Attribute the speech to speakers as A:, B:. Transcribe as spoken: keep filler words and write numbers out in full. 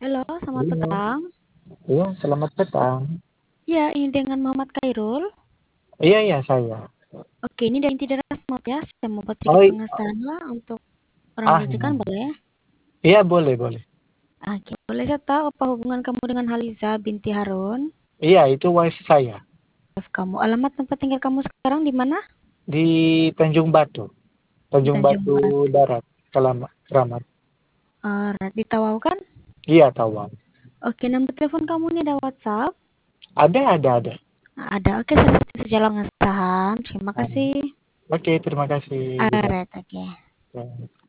A: Halo, selamat
B: Iya,
A: petang.
B: iya, selamat petang.
A: Ya, ini dengan Muhammad Khairul.
B: Iya, iya, saya.
A: Oke, ini dari Tidak Smart ya. Saya mau buat
B: Oh,
A: sedikit
B: i-
A: pengesahan lah untuk orang
B: ah,
A: rujukan,
B: iya,
A: boleh?
B: iya, boleh, boleh.
A: Oke, boleh saya tahu apa hubungan kamu dengan Haliza binti Harun?
B: Iya, itu wife saya
A: Wife kamu. Alamat tempat tinggal kamu sekarang di mana?
B: di Tanjung Batu,
A: Di
B: Tanjung
A: Tanjung
B: Batu
A: Batu.
B: Darat, Keramat. Keramat.
A: Uh, di Tawau kan?
B: Iya, Tawang.
A: Oke, nomor telepon kamu ini ada WhatsApp?
B: Ada, ada, ada.
A: Nah, ada. Oke, saya sejalan pengesahan. Terima
B: Ah,
A: kasih.
B: Oke, terima kasih juga.
A: Alright, oke.
B: Ya.